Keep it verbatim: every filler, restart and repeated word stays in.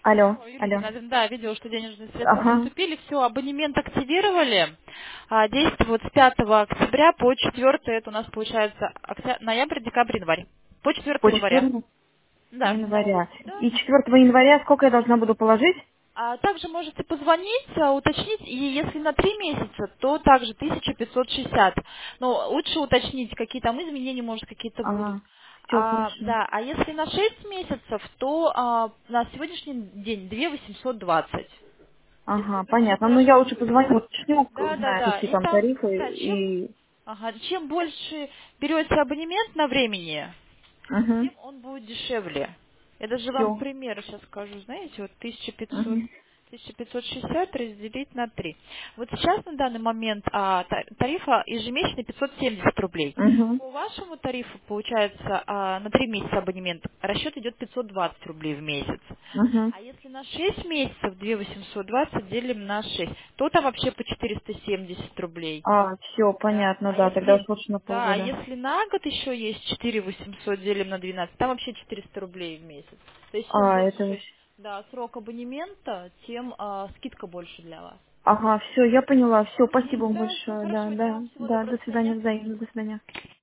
Алло, О, Юлия алло. Геннадьевна, да, видела, что денежные средства Ага. поступили, все, абонемент активировали. А, действие вот с пятого октября по четвёртое, это у нас получается октя- ноябрь, декабрь, январь. По четвёртое По января. четвёртому Да. января. Да. И четвёртого января сколько я должна буду положить? А также можете позвонить, а, уточнить, и если на три месяца, то также тысяча пятьсот шестьдесят. Но лучше уточнить, какие там изменения, может, какие-то будут. Ага. Все А, хорошо. да, а если на шесть месяцев, то а, на сегодняшний день две тысячи восемьсот двадцать. Если Ага, это все понятно. Ну, хорошо я лучше будет. позвоню, уточню, Да, да, знаю, да. какие И там там, тарифы, да, чем, и... ага, чем больше берете абонемент на времени, Угу. тем он будет дешевле. Я даже вам Все. пример сейчас скажу. Знаете, вот тысяча пятьсот, Угу. тысяча пятьсот шестьдесят разделить на три. Вот сейчас на данный момент а, та- тарифа ежемесячный пятьсот семьдесят рублей. Угу. По вашему тарифу получается а, на три месяца абонемент расчет идет пятьсот двадцать рублей в месяц. Угу. А если на шесть месяцев две тысячи восемьсот двадцать делим на шесть, то там вообще по четыреста семьдесят рублей. А, все, Да. понятно, А да, тогда уж если, лучше на да, а полгода. если на год еще есть четыре тысячи восемьсот делим на двенадцать, там вообще четыреста рублей в месяц. То есть чем А, это больше, вообще... да, срок абонемента, тем а, скидка больше для вас. Ага, все, я поняла. Все, спасибо Мгм, вам да, все большое. Да, хорошего дня да, вам, всего да, доброго, до до свидания, свидания. взаимно, до свидания.